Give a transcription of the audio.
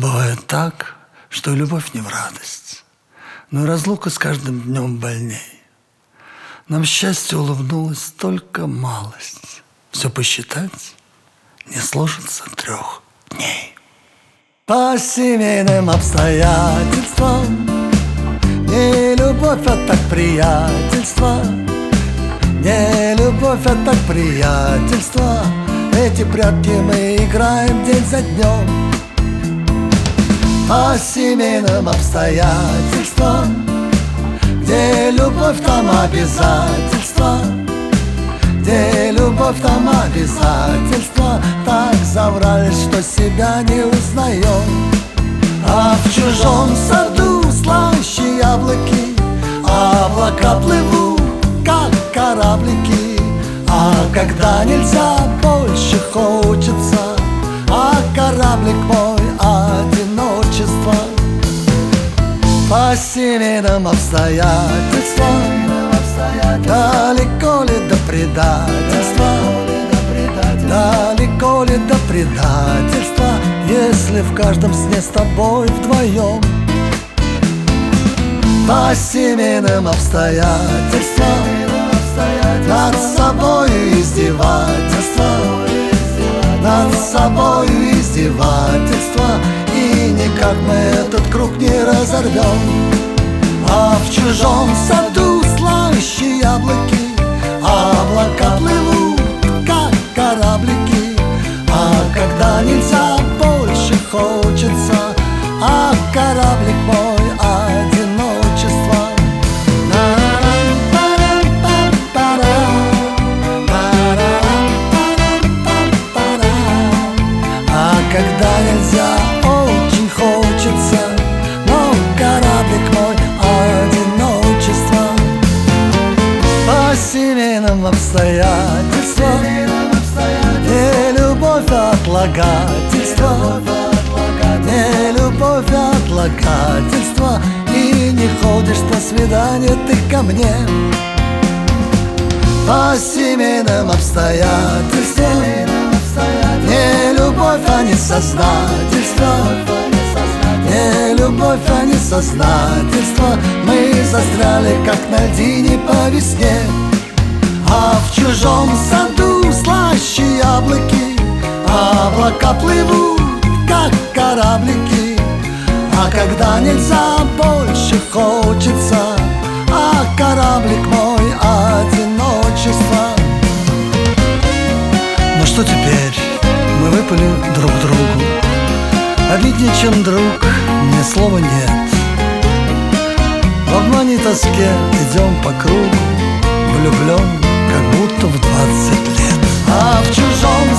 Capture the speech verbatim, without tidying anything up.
Бывает так, что и любовь не в радость, но и разлука с каждым днем больней. Нам счастье улыбнулось только малость, все посчитать не сложится трех дней. По семейным обстоятельствам не любовь, а так приятельство. Не любовь, а так приятельство. Эти прятки мы играем день за днем. По семейным обстоятельствам, где любовь, там обязательства. Где любовь, там обязательства. Так заврали, что себя не узнаем. А в чужом саду слаще яблоки, а облака плывут, как кораблики. А когда нельзя, больше хочется, а кораблик мой одиночество. По семейным обстоятельствам, далеко ли до предательства? Далеко ли до предательства, если в каждом сне с тобой вдвоем? По семейным обстоятельствам, над собою издевательство, над собою издевательство, и никак мы этот круг не разорвем. А в чужом саду слаще яблоки, а облака плывут, как кораблики. А когда нельзя, больше хочется, а кораблик мой одиночество. А когда нельзя, очень хочется, но кораблик мой одиночество. По семейным обстоятельствам, не любовь, а отлагательство. Не любовь, а отлагательство. И не ходишь на свидание ты ко мне. По семейным обстоятельствам, не любовь, а не сознательство. Не любовь, а не сознательство. Мы застряли, как на льдине по весне. А в чужом саду слаще яблоки, а облака плывут, как кораблики. А когда нельзя, больше хочется, а кораблик мой одиночество. Ну что теперь? Мы выпали друг другу. Обиднее, чем друг, ни слова нет. В обмане и тоске идем по кругу, влюблен, как будто в двадцать лет. А в чужом